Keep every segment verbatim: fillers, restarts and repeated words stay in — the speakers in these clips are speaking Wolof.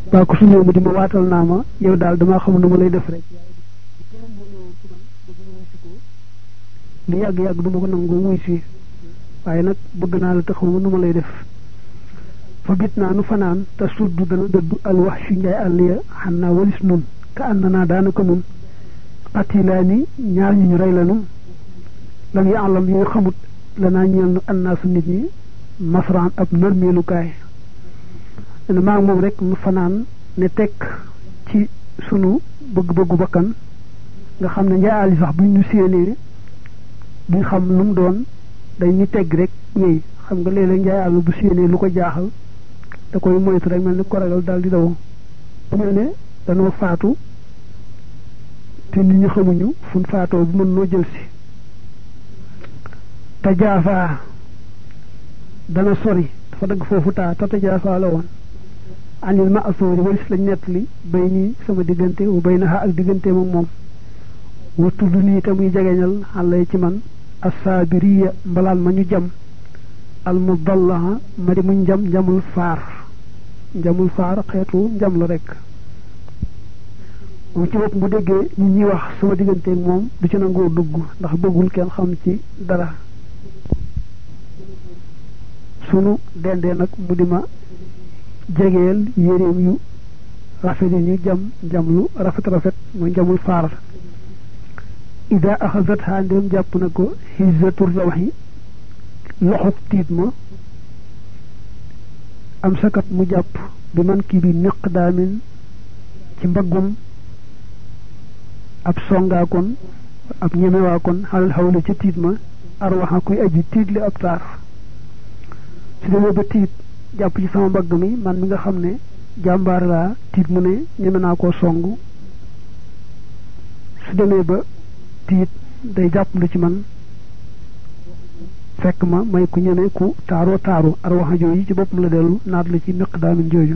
ba ko su ñew mu di ma watal nama yow dal dama xam nu ma lay def rek li yag yag duma ko nangu wuy ci waye nak bëgg na la taxaw nu ma lay def fa bitna nu fanan ta suddu dana deddu al wahshu njay alliya hanna walis nun ka annana danaka nun qatilani ñaar ñu ray lanu lam ya'lam yu xamut lana ñeel annasu nit ñi masran ab normelu kay ene ma mom rek mu fanan ne tek ci sunu bëgg bëggu bakkan nga xamne njay ali sax bu ñu séné duñ xam lu mu doon day ñu tegg rek ñey xam nga léeg-léeg njaay àll bu séenee lu ko jaaxal da koy moytu rek mel ni ko ragal daal di daw mel ne danoo faatu te nit ñi xamuñu fuñ faatoo bu mën noo jël si tajaafa dana sori dafa dëgg foofu taa ta tajaafa la woon anil ma asori walis lañ nettali bay nii sama diggante wu bay naxa ak diggante moom moom wattu du nii te muy jegeñal xale ci man asabiriya mbalaan ma ñu jam al mudallaha ma di muñ jam jamul faar jamul faar xeetu jam la rek moom ci bopp bu déggee ñi ñi wax sama digganteeg moom du ci nangoo dugg ndax bëggul kenn xam ci dara sunu dendee nag mu di ma jegeel yéreem yu rafet ñu jam jam lu rafet rafet muy jamul faar ida axasat ha ndem jàpp na ko hizzatur rawhi loxob tiit ma am sakat mu jàpp bi man kii bi miqdaamin ci mbaggum ab songaakon ab ñemewaakon xalal xawle ca tiit ma arwaxa kuy aji tiit li ab taar su demee ba tiit jàpp ci sama mbagg mi man mi nga xam ne jàmbaar laa tiit mu ne ñeme naa koo song su demee ba tiit day jàpp lu ci man fekk ma may ku ñeme ku taaroo taaru arwaxa jooju ci boppam la dellu naat la ci miqdaamin jooju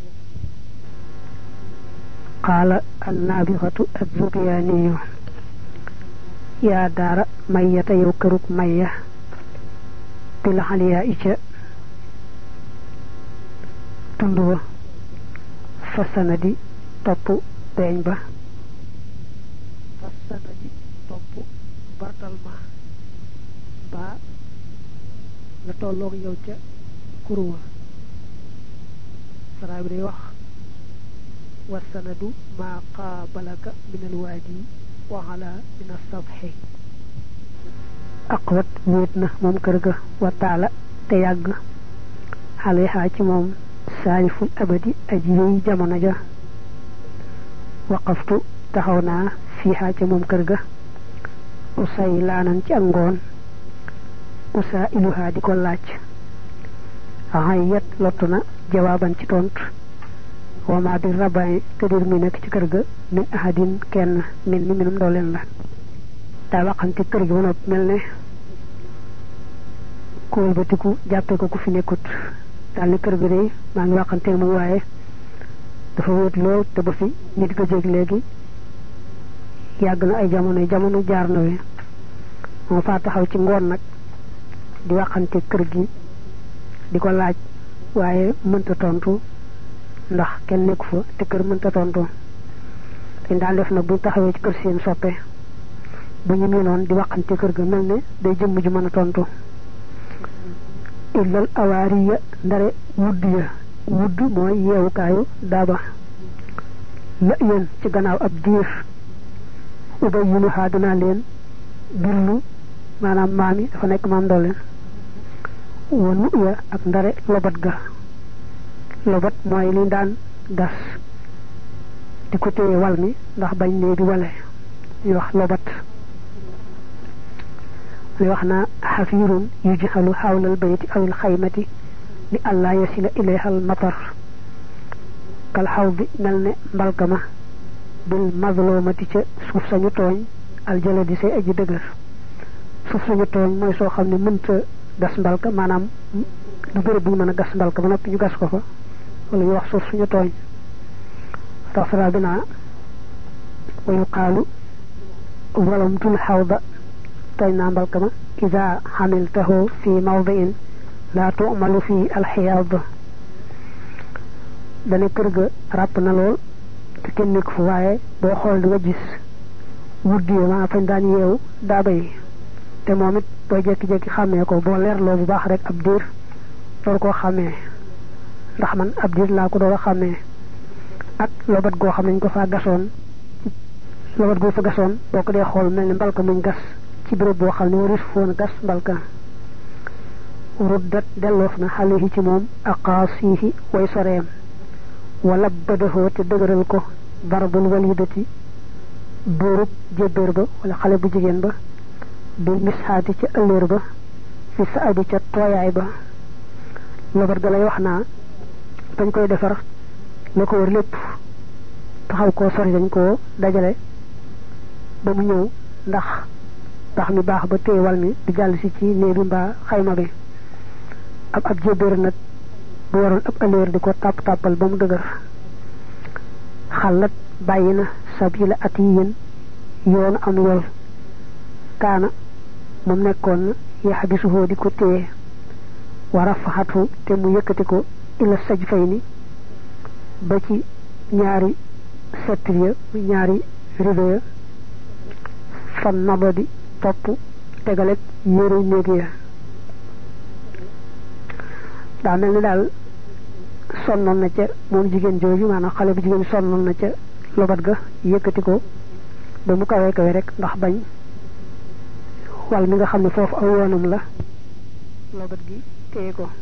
qaala annabixatu azzubiyaaniyu yaa daara mayyata yow kërug mayya bil xaliyaa ica tund wa fasanadi topp beeñ ba fasanadi topp bartal ma ba la tolloog yow ca kuruwa saraa bi day wax wasanadu maa qaabalaka min alwaadi wa ala min asabxi aqwat wéet na moom kër ga wa taala te yàgg xale xaa ci moom saaliful abadi aji yooyu jamono ja waqaftu taxaw naa fii xaa ca moom kër ga usay laanan ci ak ngoon usaa iluhaa di ko laaj xayyat lottu na jawaaban ci tontu wama bi rabaay te dir mi nekk ci kër ga min ahadin kenn min mi minum dooleen la daa waxante kër gi ba nopp mel ne ku wëlbatiku jàppe ko ku fi nekkut daal ni kër gi day maa ngi waxante moom waaye dafa wóot lool te ba fi nit ga jéeg léegi yàgg na ay jamono jamono jaar na wi moo faa taxaw ci ngoon nag di waxante kër gi di ko laaj waaye mënta tontu ndax kenn nekku fa te kër mënta tontu dañ daan def nag bu taxawee ci kër seen soppe bu ñu miinoon di waxante kër ga mel ne day jëmm ju mën a tontu illal awaariya ndare wudd ya wudd mooy yeewukaayu daaba la yéen ci gannaaw ab diir ubay yunu xaa dinaa leen birlu maanaam maam yi dafa nekk maam dooleen wa nu ya ak ndare lobat ga lobat mooy li daan gas di ko téye wal mi ndax bañ ne di wale ñu wax lobat li wax naa xafiirun yujxalu xawlal bayti awil xaymati li allah yasila ilayha al matar kal xaw bi mel ne mbalkama bil mazlumati ca suuf sañu tooñ aljala di say aji dëgër suuf sañu tooñ mooy soo xam ne mënta gas mbalka maanaam du bërëb bu ñu mën a gas mbalka ba noppi ñu gas ko fa wala ñu wax suuf suñu tooñ taxsara bina wa yuqaalu zalamtul xawda tooñ naa mbalka ma ida xamiltahu fi mawdiin laa tu'malu fi alxiyaad dana kër ga ràpp na lool te kenn nekk fu waaye boo xool di nga gis wuddi ma fañ daan yeewu daaba yi te moom it booy jekki-jekki xàmmee ko boo leerloo bu baax rek ab diir door koo xàmmee ndax man ab diir laa ko door a xàmmee ak lobat goo xam ne ñu ko faa gasoon lobat goo fa gasoon boo ko dee xool mel ni mbalka muñ gas ci béréb boo xam ne waris foon gas mbalka ruddat delloof na xale yi ci moom aqaasihi way soreem wala badahoo te dëgëral ko barbul walidati dóorub jébbéer ba wala xale bu jigéen ba bil misxaati ca ëllëer ba fi sa adi ca tooyaay ba lobat ga lay wax naa dañ koy defar la ko wër lépp taxaw koo sori dañ koo dajale ba mu ñëw ndax ndax mi baax ba téye wal mi di jàll si ci néebi mbaa xayma bi ab ab jébbéer nag bu waroon ab ëllëer di ko tàpp tàppal ba mu dëgër xalat bàyyi na sabila at yi yéen yoonu am yool kaana moom nekkoon na yaxbisuhoo di ko téye wa rafaxatu te mu yëkkati ko ila saj fay ni ba ci ñaari settir ya ñaari rido ya fan naba di topp tegaleg yére néeg ya daa mel ni daal sonnoon na ca moom jigéen jooju maanaam xale bu jigéen sonnoon na ca lobat ga yëkkati ko ba mu kawee kawe rek ndax bañ wal mi nga xam ne foofu aw yoonam la lobat gi téye ko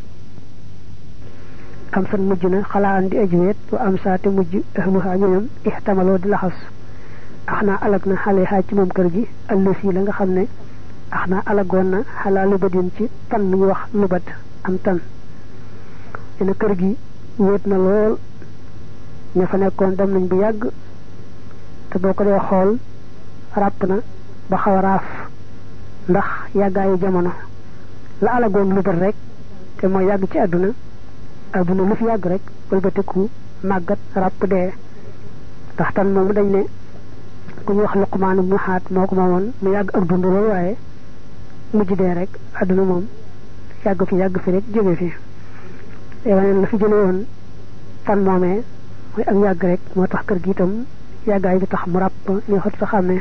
am san mujj na xalaan di ajuweet wa am saate mujj ahluhaa ñoñam ixtamaloo di laxas ax naa alag na xale xaaj ci moom kër gi ëllës yi la nga xam ne ax naa alagoon na xalaa lubatin ci tan lu ñu wax lubat am tan dina kër gi wéet na lool ña fa nekkoon dem nañ bu yàgg te boo ko dee xool ràpp na ba xaw a raaf ndax yàggaayu jamono la alagoon lubat rek te mooy yàgg ci àdduna àdduna lu fi yàgg rek wëlbatiku màggat ràpp dee ndax tan moomu dañ ne ku ñu wax Luqmaan ibnu Haat moo ko moomoon mu yàgg ak dund loolu waaye mujj dee rek àdduna moom yàgg fi yàgg fi rek jóge fi yow la fi jële woon tan moomee mooy ak yàgg rek moo tax kër gi itam yàggaay bi tax mu ràpp ñu xot sa xàmmee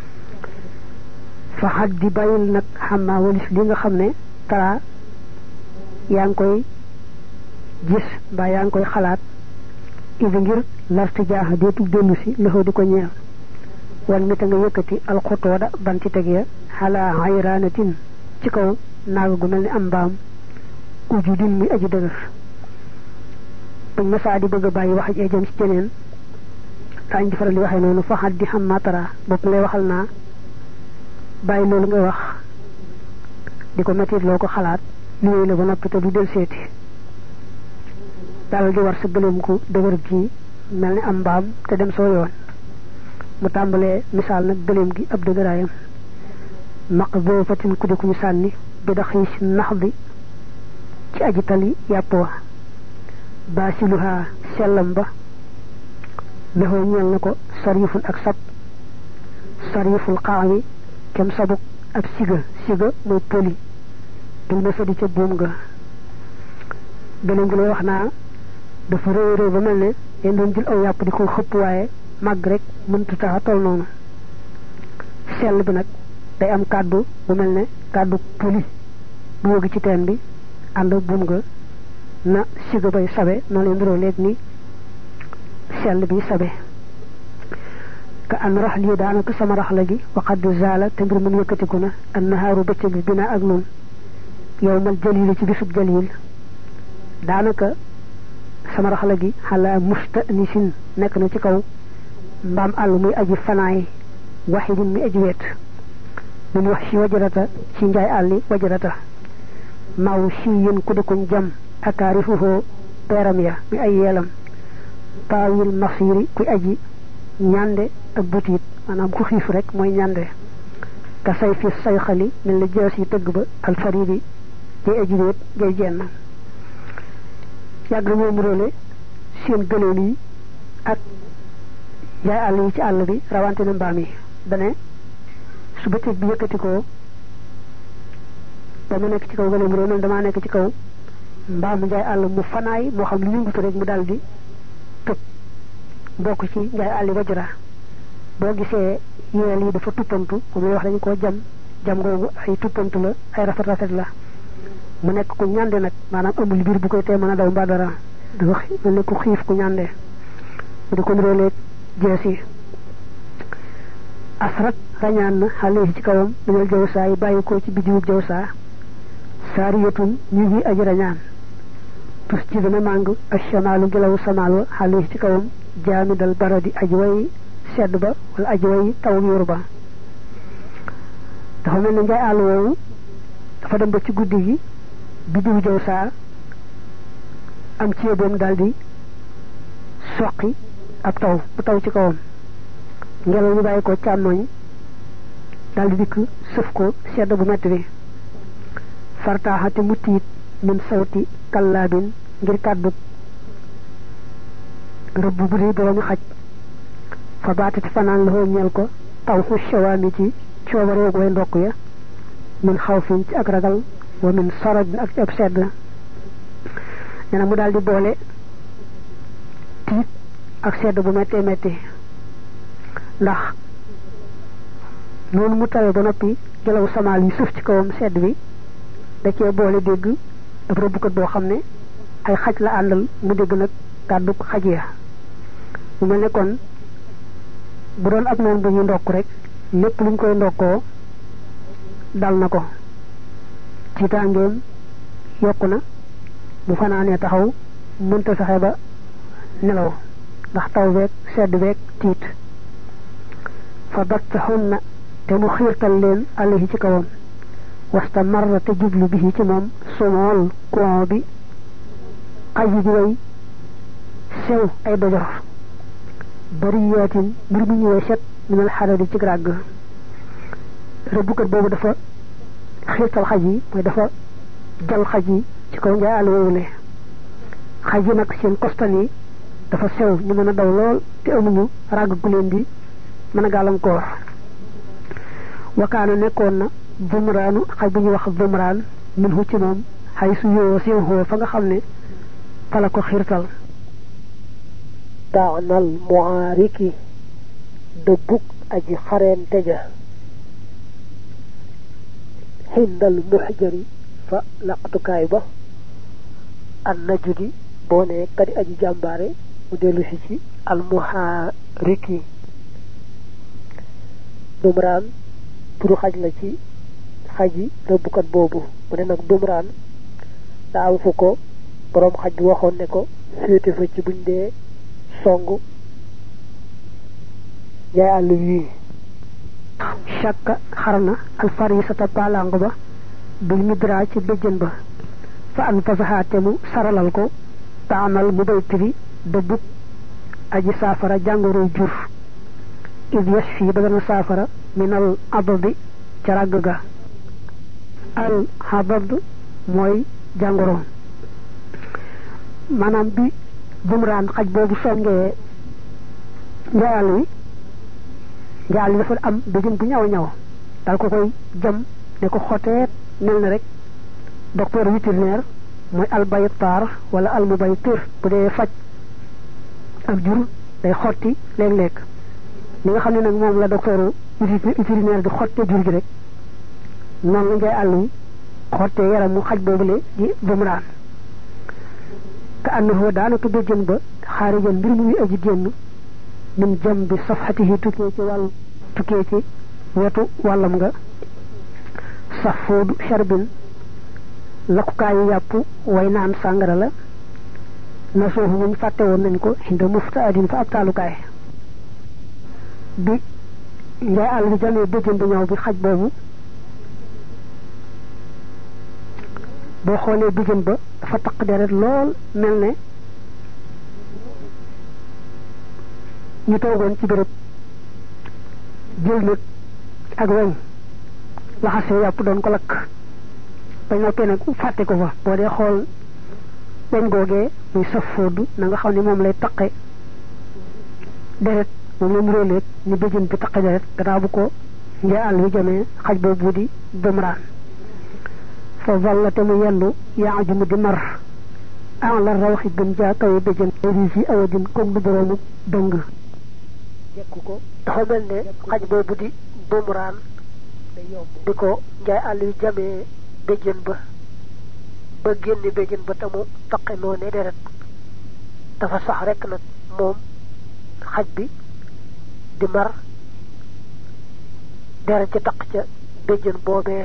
fa xat di bàyyil nag xammaa walis li nga xam ne tara yaa ngi koy gis mbaa yaa ngi koy xalaat idi ngir larti jaaxa deetu dellu si loxo di ko ñeel wan mi ta nga yëkkati alxutooda ban ci teg ya xalaa xayraanatin ci kaw naaga gu mel ni am mbaam uju din muy aju dëgër buñ masaa di bëgg a bàyyi wax ji jëm ci jeneen daañu di faral di waxee noonu faxat di xam matara bopp ngay waxal naa bàyyi loolu ngay wax di ko métit loo ko xalaat liggéey la ba noppi te du del seeti dal di war sa gëléem ku dëgër gi mel ni am mbaam te dem soo yoon mu tàmbalee misaal nag gëléem gi ab dëgëraayam maq boo fatin ku di ku ñu sànni bi da xiis nax bi ci aji tali yàpp wa baasiluha sellam ba lexoo ñeel na ko sarifun ak sab sariful xaax yi kem sabuk ab siga siga mooy poli bil ma sadi ca buum ga gëléem gi lay wax naa dafa réy réy ba mel ne dañ doon jël aw yàpp di ko xëpp waaye màgg rek mëntu taxa tol noonu sell bi nag day am kàddu bu mel ne kàddu poli bu wëgg ci teen bi ànd buum nga na siga bay sabe noo leen duroo léegi ni sell bi sabe ka an rax lii daanaka sama raxla gi waxat di zaala te mbir mun yëkkatiku na an nahaaru bëccëg bi bina ak nun yow mal jalil ci bisub jalil daanaka sama raxla gi xalaa mustanisin nekk na ci kaw mbaam àll muy aji fanaay waxidin muy aji weet mun wax si wajarata ci njaay àlli wajarata maw si yén ku dikuñ jam akaarifuhoo peeram ya muy ay yeelam taawil masiri kuy aji ñande ak butiit maanaam ku xiif rek mooy ñande ka say fi say xali mel na jees yi tëgg ba alfaridi jay aji weet jay jenn yàgg nañoo muróole seen gëléem yi ak jaay àll yi ci àll bi rawante na mbaam yi dane su bëccëg bi yëkkati ko ba mu nekk ci kaw gëléem réew man damaa nekk ci kaw mbaam jaay àll mu fanaay moo xam lu yëngutu rek mu daal di tëb bokk ci njaay àlli wajra boo gisee yeel yi dafa tuppantu moom lay wax dañu koo jam jam googu ay tuppantu la ay rafet rafet la mu nekk ku ñande nag maanaam amul biir bu koy tee mën a daw mbaa dara dafa mu nekk ku xiif ku ñande mu di ko niróoleeg jees yi asrat rañaan na xale yi ci kawam minal jawsaa yi bàyyi ko ci bidiwub jawsaa saariyatun ñu ngi aji rañaan tus ci dana màng ashamaalu ngelaw samaal wa xale yi ci kawam jaamidal baradi aji way sedd ba wala aji way taw yor ba dafa mel ne njaay àll woowu dafa dem ba ci guddi gi bidiwu jawsaa am ceeboom daldi soqi ab taw bu taw ci kawam ngelaw ñu bàyyi ko càmmooñ daldi dikk sëf ko sedd bu metti bi fartaaxate mu tiit min sawti kallaabin ngir kàddu rëbb bu di boroomi xaj fa baatati fanaan la ñeel ko taw xu shawaami ci coobareeg way ndokk ya min xawfin ci ak ragal wa min sarajin ak ci ab sedd nee na mu daldi boole tiit ak sedd bu mettee metti ndax noonu mu tawee ba noppi gelaw samaal yi suuf ci kawam sedd bi da cee boole dégg ab rëbbukat boo xam ne ay xaj la àndal mu dégg nag kàddu xaj ya mu mel ne kon bu doon ab noonu bu ñu ndokk rek lépp luñ koy ndokkoo dal na ko ci tàngeem yokku na bu fanaanee taxaw mënta fexe ba nelaw ndax taw beeg sedd beeg tiit fa battaxunna te mu xiirtal leen alayhi ci kawam wasta marra te jublu bi ci moom sumool coon bi xaji di way sew ay dojor bari yaatin mbir mu ñëwee set minal xaradi ci ràgg rëbbukat boobu dafa xiirtal xaj yi mooy dafa jal xaj yi ci kaw njaay àll woowule xaj yi nag seen kostan yi dafa sew ñu mën a daw lool te amuñu ràgg gu leen di mën a gàllankoor wakaana nekkoon na zumraanu xaj bu ñuy wax zumraan min hu ci moom xay su yoo seen xoo fa nga xam ne fa la ko xiirtal daanal muaariki dëbbug aji xareente ja xindal muxjari fa laqatukaay ba an najudi boo ne kadi aji jàmbaare mu dellu si ci al muhaariki dumraan turu xaj la ci xaj yi rëbbukat boobu mu ne nag dumraan daa am fu ko boroom xaj bi waxoon ne ko féete fa ci buñ dee song jaay àll wii shakka xarna alfarisata palang ba bil midra ci béjjën ba fa an fasaxaate mu saralal ko taanal mu bay tiri dëbbub aji saafara jàngoro jur id yashfi ba dana saafara minal adadi ca ràgg ga al hadad mooy jàngoro maanaam bi bumraan xaj boobu songee njaayal wi njaayal wi dafa am béjjën bu ñaw ñaw dal ko koy jam ne ko xoteet mel na rek docteur vétérinaire mooy albaytar wala almubaytir bu dee faj ak jur day xotti léeg-léeg li nga xam ne nag moom la docteur vétérinaire di xotte jur gi rek noonu la njaay àll wi xotte yaramu xaj boobule di bumraan ka annahu daanaka béjjën ba xaarijan mbir mu muy aji génn min jam bi safhatihi tukkee ci wàll tukkee ci wetu wàllam nga safoodu charbin lakkukaayu yàpp way naan sàngara la na soofu muñ fàtte woon nañ ko hinda mufta adin fa ab taalukaay bi njaay àll bi jamee béjjën bu ñaw bi xaj boobu boo xoolee béjjën ba dafa taq deret lool mel ne ñu toogoon ci béréb jël nag ak weñ laxasee yàpp doon ko lakk bañ noppee nag fàtte ko fa boo dee xool weñ googee muy saf foodu na nga xam ne moom lay taqe deret moom la mu róoleeg ñu béjjën bi taqe deret gannaaw bu ko njaay àll bi jamee xaj boobu di bumraan fa vallate mu yendu yaa ju mu di mar an la rawxi gën jaa kawe béjjën ri fi awadin comme du boroomu dëng jekku ko dafa mel ne xaj boobu di bumraan di ko njaay àll yu jamee béjjën ba ba génne béjjën ba tamu taqe noone deret dafa sax rek nag moom xaj bi di mar deret ci taq ca béjjën boobee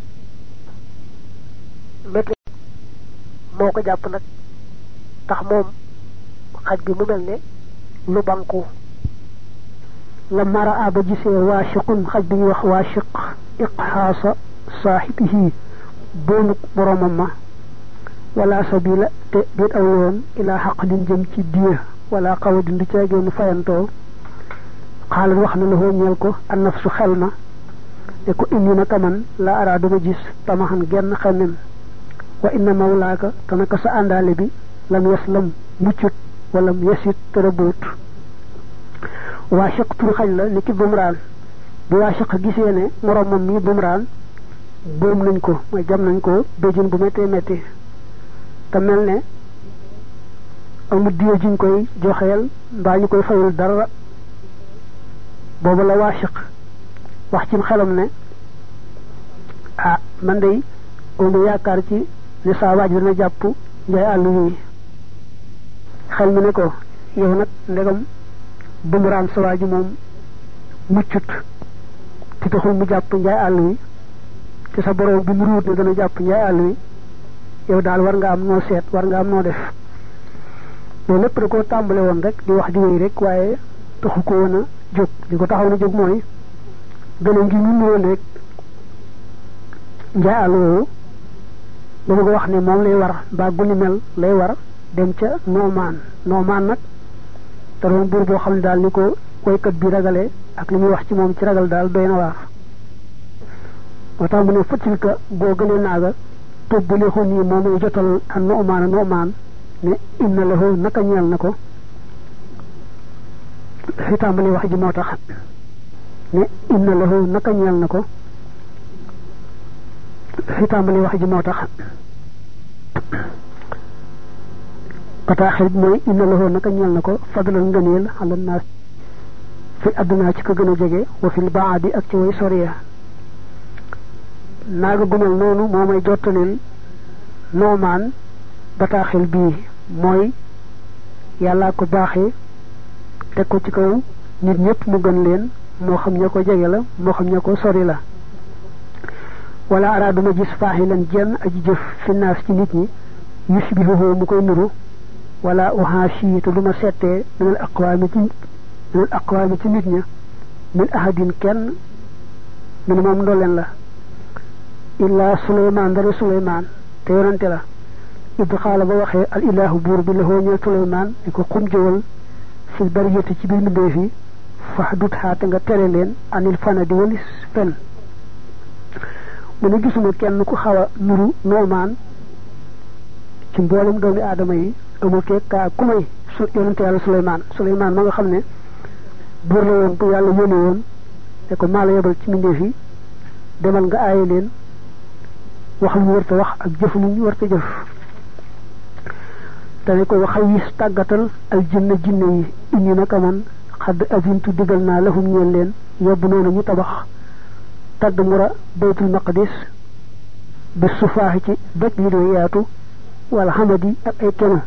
métti moo ko jàpp nag tax moom xaj bi mu mel ne lu banku la mara aba gisee waashiqun xaj bi ñu wax waashiq iqxaasa saaxibihi boonuk boromam ma wala sabila te déet aw yoon ilaa xaqlin jëm ci diya wala xawadin du caagéenu fayantoo xaalat wax na la hoo ñeel ko an nafsu xel ma te ko indi na kaman la araa duma gis tamaxan genn xemem wa inna mawlaaka te naka sa àndaale bi lam yaslam muccut walam yasit tërëboot waashiq tur xaj la ni ki bumraan bi waashiq gisee ne moromam mi bumraan boom nañ ko mooy jam nañ ko béjjën bu méttee métti te mel ne amul diye juñ koy joxeel mbaa ñu koy fayul dara boobu la waashiq wax ci xelam ne ah man day omu yaakaar ci ne saa waaj dana jàpp njaay àll yi xel mi ne ko yow nag ndegam bumuraan sa waaju moom muccut te taxul mu jàpp njaay àll wi te sa borom bi mu ruut ne dana jàpp njaay àll wi yow daal war nga am noo seet war nga am noo def loolu lépp da koo tàmbale woon rek di wax di wéy rek waaye taxu ko woon a jóg di ko taxaw na jóg mooy gën a ngi ñu nuwoon rek njaay àll woowu ba bëgg wax ne moom lay war mbaa guni mel lay war dem ca noomaan noomaan nag te doon buur boo xam ne daal ni ko woykat bi ragale ak li muy wax ci moom ci ragal daal doy na waar moo tax mu ne fëccil ka boo gënee naaga tobbale xon yi moom muy jotal a noomaan a noomaan ne inna la xoo naka ñeel na ko fi tàmbali wax ji moo tax ne inna la xoo naka ñeel na ko fi tàmbali wax ji moo tax bataaxel bi mooy inna lahu naka ñeel na ko fadlal ngëneel ala naas fi àdduna ci ko gën a jege wa fil baadi ak ci way soriya naaga gumal noonu moo may jottalil noomaan bataaxel bii mooy yàllaa ko baaxee teg ko ci kaw nit ñëpp mu gën leen moo xam ña ko jege la moo xam ña ko sori la wala araaduma gis faaxilan jenn aji jëf fi naas ci nit ñi yushbihuhu mu koy nuru wala uhashi te duma settee minal aqwaami ci minal aqwaami ci nit ña min ahadin kenn min moom ndolleen la illa suleymaan dara suleymaan te yonante la id xaala ba waxee al ilahu buur bi la hoo ñeel suleymaan ni ko xum jëwal fil bariyati ci biir mbindéef yi fax dut xaate nga tere leen anil fana di walis fen mu ne gisuma kenn ku xaw a nuru noomaan ci mboolem doomi aadama yi amul kee kaa ku may su yonante yàlla suleymaan suleymaan ma nga xam ne buur la woon bu yàlla yónni woon te ko maa la yebal ci mbindéef yi demal nga aaye leen wax lu ñu war ta wax ak jëf lu ñu war ta jëf te ne ko waxal yis tàggatal al jinna jinne yi inni naka man xadd azintu digal naa lahum ñeel leen yóbbu noonu ñu tabax tadd mura baytul maqdis bi sufaaxi ci doj yi doo yaatu wala xamadi ak ay keno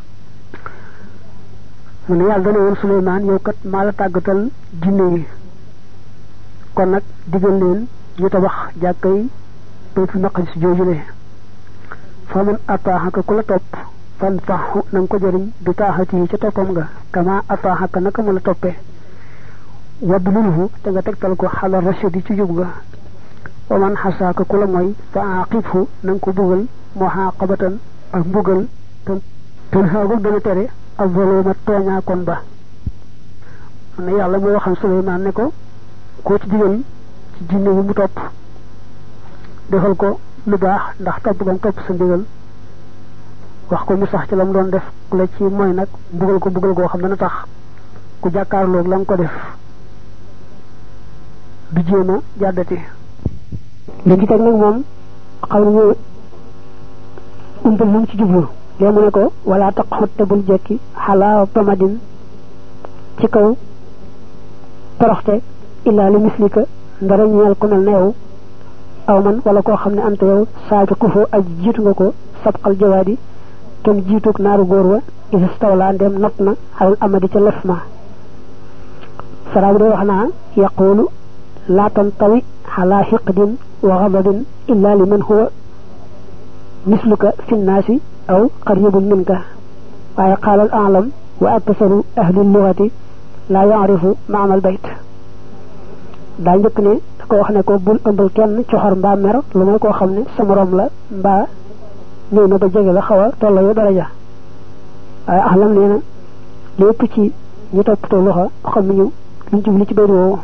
mu ne yàlla dana woon Suleymaan yow kat maa la tàggatal jinne yi kon nag digal leen ñu tabax jàkkay baytul maqdis joojule fa man ataaxaka ku la topp fan faxu na nga ko jëriñ bi taaxati yi ca toppam nga kama ataaxaka naka mu la toppe wadd lulhu te nga tegtal ko xalal rachid yi ci jub ga wa man xasaaka ku la mooy fa aqibhu na nga ko bugal moo xaqabatan ak mbugal ten ten xaagul dana tere ak zaluma tooñaa kon ba ne yàlla moo waxam Suleymaan ne ko koo ci digal ci jinne yi mu topp defal ko lu baax ndax topp gam topp sa ndigal wax ko mu sax ci la mu doon def ku la ci mooy nag mbugal ko mbugal goo xam dana tax ku jàkkaarloog la nga ko def du jéem a jàddati li ci teg nag moom xam nañu umpal lu mu ci jublu léemu ne ko wala taqxut te bul jekki xalaa pamadin ci kaw toroxte illaa li mislika ndara ñeel ku mel ne yow aw man wala koo xam ne ante yow saabi kufoo aj jiitu nga ko sabqal jawaadi kem jiitug naaru góor wa isistawla ndem not na xalal amadi ca lef ma saraabu day wax naa yaqulu laa tantawi xalaa xiqdin wa xadabin illa li man huwa misluka fi nnaasi aw qaribun minka waaye qaala al a'lam wa aktasaru ahli lugati laa yaarifu maana al bayt daa njëkk ne da ko wax ne ko bul ëmbal kenn coxor mbaa mer lu may koo xam ne sa morom la mbaa ñëw na ba jege la xaw a tolla yoo daraja waaye ahlam nee na lépp ci ñu toppatoo loxo xamuñu luñ jubli ci bayt woowu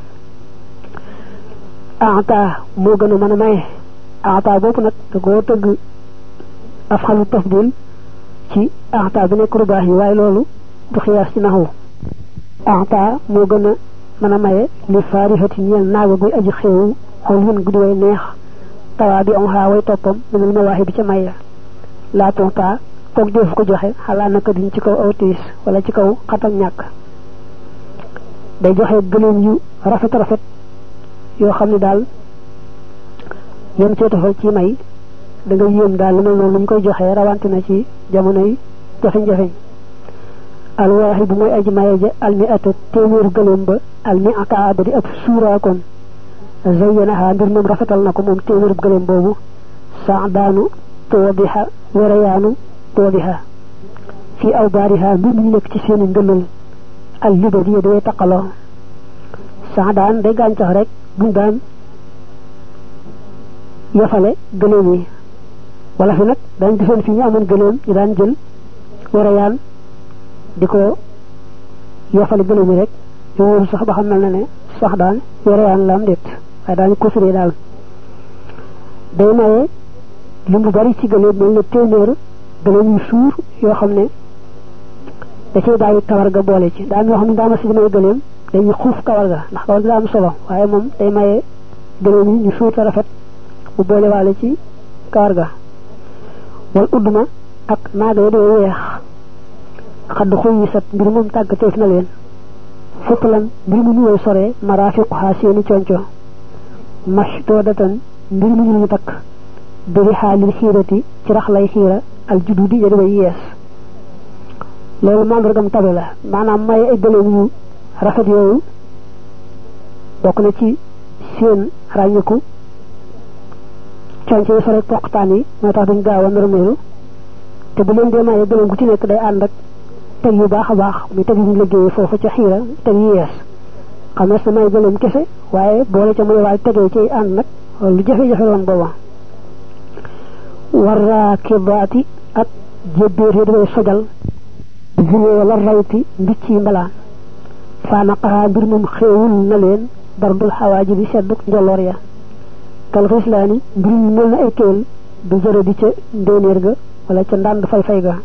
ata moo gën a mën a maye ata boobu nag da koo tëgg af xalu tafdil ci ata bi nekk rubaax yi waaye loolu du xiyaas ci naxu ata moo gën a mën a maye li faarixati ñeel naaga guy aji xewu xool yun guddi way neex tawaa bi on xaa way toppam minal mawaaxi bi ca maye laa tonta kook defu ko joxe xalaa naka diñ ci kaw aw tiis wala ci kaw xatak ñàkk day joxe gëléem yu rafet rafet yoo xam ne daal yem cee tofal ci may da nga yéem daal lu mel noonu lu ñu koy joxee rawante na ci jamonoy jafeñ-jafeñ alwaaxi bu mooy aji maye ja almi ata téeméeru gëléem ba almi aka ba di ab suuraakoon zayyanaha mbir moom rafetal na ko moom téeméeru gëléem boobu saadaanu toodiha warayaanu toodiha fii aw baariha mbir mu ñu nekk ci seeni ngënal al libadi ya day taqaloo saadaan day gàncax rek buñ daan yafale gëléem yi wala fi nag dañ gisoon fi ñu amoon gëléem ñu daan jël warayaan di ko yafale gëléem yi rek ñu wóoru sax ba xam mel na ne sax daan warayaan la am déet waaye daañu ko firee daal day maye li mu bari ci gëléem mel ne téeméer gëléem yu suur yoo xam ne da cay bàyyi kawar ga boole ci daa am yoo xam ne daa ma si may gëléem dañuy xuuf kawar ga ndax kawar ga daa am solo waaye moom day maye gëléem yi ñu suur te rafet bu boole waale ci kawar ga wal udduma ak naaga yi day weex xadd xuy yi sat mbir moom tàggateef na leen fuppalan mbir mu ñu way soree maraafiquhaa seeni conco mash doodatan mbir mu ñu ñu takk biri xaalil xiirati ci rax lay xiira al juddu di yadi way yees loolu mandargam tabe la maanaam maye ay gëléem yu rafet yooyu bokk na ci seen ràññiku conco yi sore poqtaan yi moo tax duñ gaaw a nërmeelu te bu leen dee maye gëléem gu ci nekk day ànd ak teg yu baax a baax muy teg yu ñu liggéeyee foofu ca xiira teg yu yees xam ne sa may gëléem kese waaye boole ca muy waay tegee ci ànd nag lu jafe-jafe woon booba warraa kibaati ak jébbéer yi dafay sojal jine wala rayti mbicc yi mbalaan faanaqahaa mbir moom xéewul na leen dardul xawaaji bi sedduk njolloor ya kal xislaani mbir mu mel na ay kéwél du jëre di ca ndéenéer ga wala ca ndànd fay-fay ga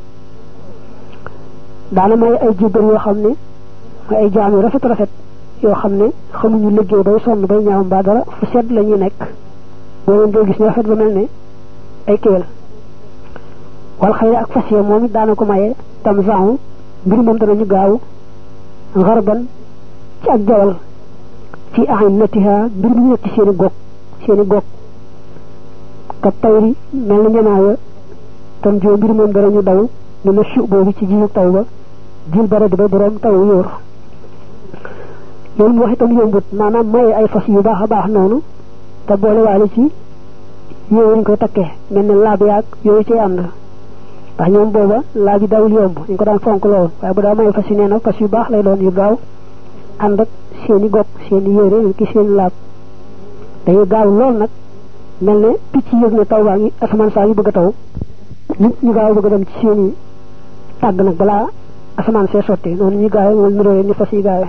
daana may ay jébbéer yoo xam ne mooy ay jaam yu rafet rafet yoo xam ne xamuñu liggéey bay sonn bay ñaaw mbaa dara fu sedd la ñuy nekk boo leen dee gis ñu rafet ba mel ne ay kéwél wal xayra ak fas ya moom it daana ko maye tam zanu mbir moom danañu gaaw xarban ci ak jawal fii ahin natiha mbir mu ñu nekk ci seeni gog seeni gog ka tayri mel na ñanaawa tam joo mbir moom danañu daw ni ma chu boobu ci jiwu taw ba jil bara di ba borom taw yóor loolu mu wax itam yombut maanaam maye ay fas yu baax a baax noonu te boole waale ci yooyu ñu koy takkee mel ne laab yaag yooyu cay ànd ndax ñoom booba laab yi dawul yomb ñu ko daan fonk lool waaye bu daa maye fas yu nee nag fas yu baax lay doon yu gaaw ànd ak seeni gog seeni yére ki seeni laab dañuy gaaw lool nag mel ne picc yëg ne taw baa ngi asamaan saa yu bëgg a taw nit ñu gaaw bëgg a dem ci seeni tàgg nag balaa asamaan see sotti noonu ñu gaawee moom niroo ni fas yi gaawee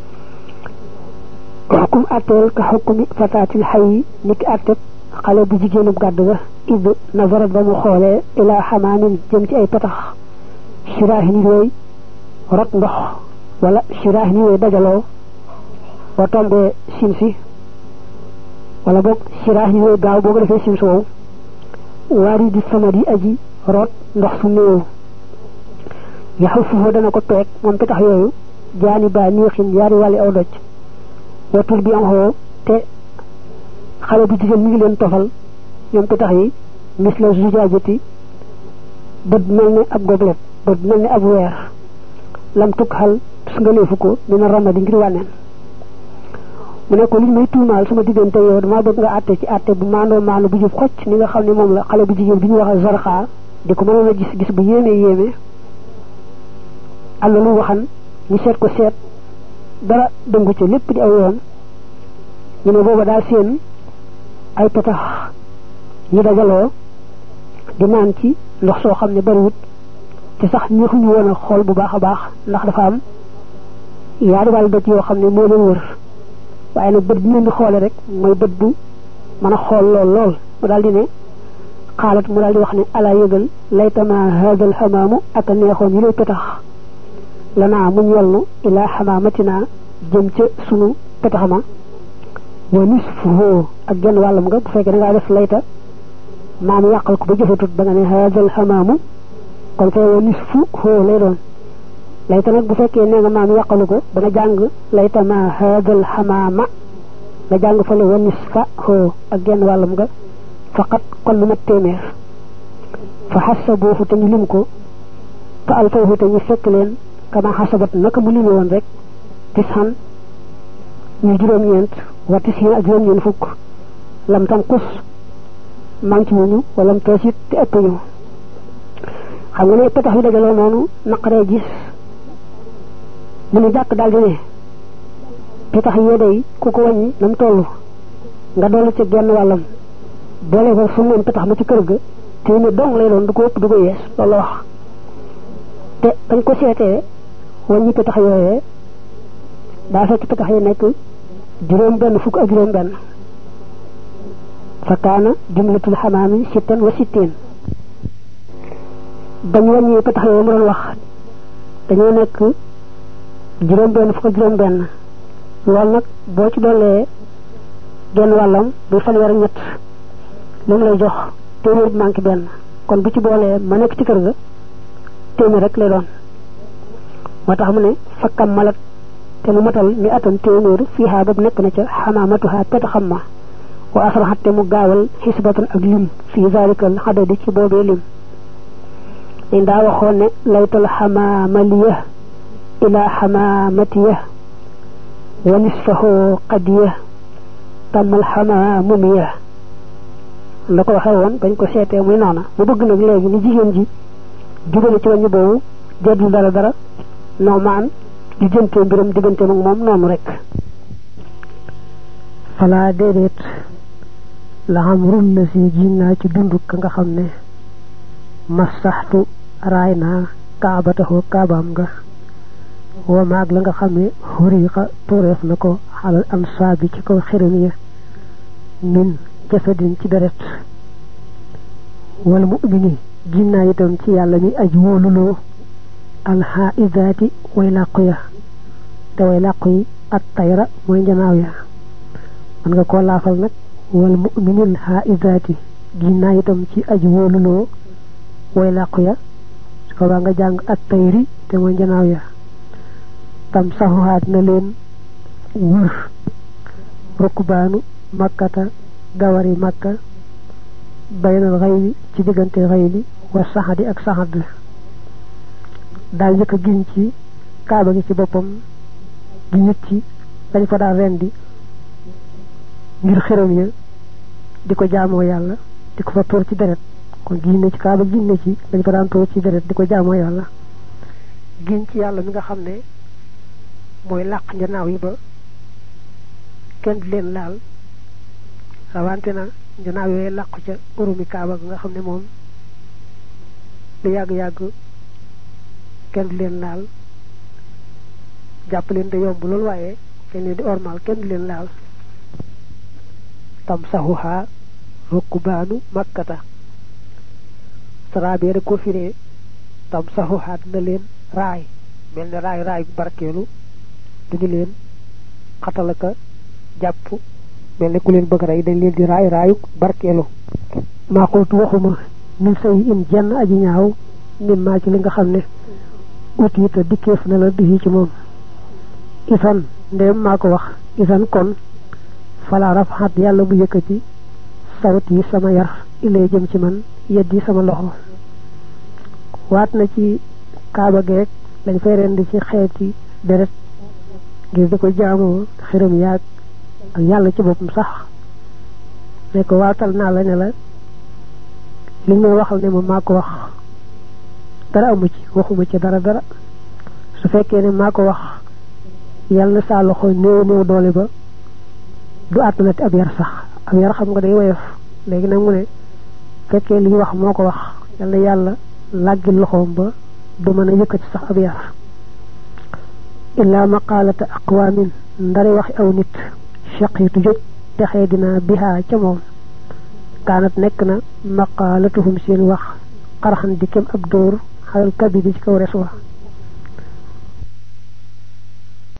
xukum atteel ka xukumi fataatil xay yi niki atteb xale bu jigéenub gàdd ga id nazarat ba mu xoolee ilaa xamaamin jëm ci ay patax siraahin yooyu rot ndox wala siraahin yooyu dajaloo wa tombee sim si wala boog siraahin yooyu gaaw boo ko defee sim soow waari di samadi aji root ndox su néew yaxufuhu dana ko peeg moom pitax yooyu jaani ba niixin yaari wàlli aw doj watul bi am xoo te xale bu jigéen mi ngi leen tofal ñoom pitax yi mis la zujaajati bët mel ni ab goblet bët mel ni ab weer lam tukk xal tus nga leefu ko dina ramadi ngir wànneen mu ne ko liñ may tuumaal sama diggante yow dama bëgg nga àtte ci àtte bu maandoo maandu bu jub xocc ni nga xam ne moom la xale bu jigéen bi ñu wax Zarqa di ko mënoon a gis gis bu yéeme yéeme am na lu waxan ñu seet ko seet dara dëngu ci lépp di aw yoon ñu ne booba daal seen ay petax ñu dajaloo di naan ci ndox soo xam ne bariwut te sax ñeexuñu woon a xool bu baax a baax ndax dafa am yaari wàllu bët yoo xam ne moo leen wër waaye nag bët bi leen di xoole rek mooy bët bu mën a xool lool lool mu daal di ne xaalat mu daal di wax ne ala yëgal laytama haadal xamaamu ak a neexoon yi lay petax lanaa muñ yolnu ilaa xamaamatina jëm ca sunu petax ma wa nisfuhu ak genn wàllam nga bu fekkee da ngaa def layta maam yàqal ko ba jëfatut ba nga ne haadal xamaamu kon fee wa nisfuhu lay doon layta nag bu fekkee nee nga maam yàqalu ko ba nga jàng layta ma haadal xamaama nga jàng fa la wa nisfahu ak genn wàllam nga faqat kon lu mat téeméer fa xasabuuhu te ñu lim ko fa alfawhu te ñu fekk leen kama xasabat naka mu lime woon rek tisxan ñu juróom-ñeent wa tisxiin ak juróom-ñeent fukk lam tam xus manqué wuñu wala mu toosit te ëpp ñu xam nga ne petax yu dajaloo noonu naqaree gis mu ne jàkk daal di ne petax yee day ku ko wàññi nam toll nga dolli ci genn wàllam boole ko fu moom petax ma ci kër ga te ne dong lay doon du ko ëpp du ko yees loolu la wax te dañ ko seetee wàññi petax yooyee daa fekk petax yi nekk juróom benn fukk ak juróom benn fa kaana jumlatul xamaami sittan wa sittiin bañ wàññi petax yooyu mu doon wax dañoo nekk juróom benn fukk ak juróom benn loolu nag boo ci doolee genn wàllam bu fanweer ak ñett li mu lay jox téeméer bi manqué benn kon bu ci boolee ma nekk ci kër ga téeméer rek lay doon moo tax mu ne fakkam malat te mu matal mi atan téeméer fii xaa boobu nekk na ca xamaamatuha petaxam ma wa asraxat te mu gaawal xisbatan ak lim fii zalikal xadadi ci boobee lim dañ daa waxoon ne laytal xamaamaliya ila xamaamatiya wa nisfahu qadiya tàmmal xamaamumiya la ko waxee woon bañ ko seetee muy noona mu bëgg nag léegi ni jigéen ji jubale ci wàññi boobu jeddul dara dara noomaan di jëntee mbiram diggante mag moom noonu rek falaa déedéet la xam rul la si jiin naa ci dund ka nga xam ne masaxtu raay naa kaabataxoo kaabaam nga wa maag la nga xam ne xuriqa tuureef na ko xalal ansaabi ci kaw xiram ya min jasadin ci deret wala mu'mini jinnaa itam ci yàlla mi aj wóoluloo alxaidaati way làqu ya te way làqu yi ak tayra mooy njanaaw ya man nga koo laafal nag wal mu'minil xaidaati jinnaa itam ci aj wóoluloo way làqu ya su ko baa nga jàng ak tayri te mooy njanaaw ya tam saxuwaat na leen wër rukbaanu makkata gawari makka baynal xayli ci diggante xayli wa saxadi ak saxad daal njëkk a giñ ci kaaba gi ci boppam gi nit ci dañ fa daal rendi ngir xërëm ya di ko jaamoo yàlla di ko fa tóor ci deret kon giñ ne ci kaaba giñ ne ci dañ fa daan tóor ci deret di ko jaamoo yàlla giñ ci yàlla mi nga xam ne mooy làq njanaaw yi ba kenn du leen laal rawante na njanaaw yooyu làqu ca urumi kaaba nga xam ne moom lu yàgg-yàgg kenn du leen laal jàpp leen te yomb loolu waaye kenn leen di ormal kenn du leen laal tam saxuha rukbaanu makkata sarabee da ko firee tam saxuha dina leen raay mel ne raay raay bu barkeelu duñu leen xatalaka jàpp mel ne ku leen bëgg rey dañ leen di raay raayu barkeelu maa xultu waxuma min say in jenn aji ñaaw min maa ci li nga xam ne utiita dikkeef na la bi ci moom isan ndem maa ko wax isan kon fala rafaxat yàlla bu yëkkati sawt yi sama yar ilay jëm ci man yeddi sama loxo waat na ci kaaba geek lañ fay rendi ci xeeti deret ngir di ko jaamoo xiram yaag ak yàlla ci boppam sax ne ko waatal naa la ne la li may waxal ne ma maa ko wax dara amu ci waxuma ci dara dara su fekkee ne maa ko wax yàlla na saa loxo néew néew doole ba du àttanati ab yar sax ab yar xam nga day woyof léegi nag mu ne fekkee li wax moo ko wax yàlla yàlla làggi loxoom ba du mën a yëkkati sax ab yar illaa maqaalata aqwaamin ndari waxi aw nit shaqiitu joj texee dinaa bihaa ca moom kaanat nekk na maqaalatuhum seen wax xaraxan di kem ab dóor xalal kabi di ci kaw res wa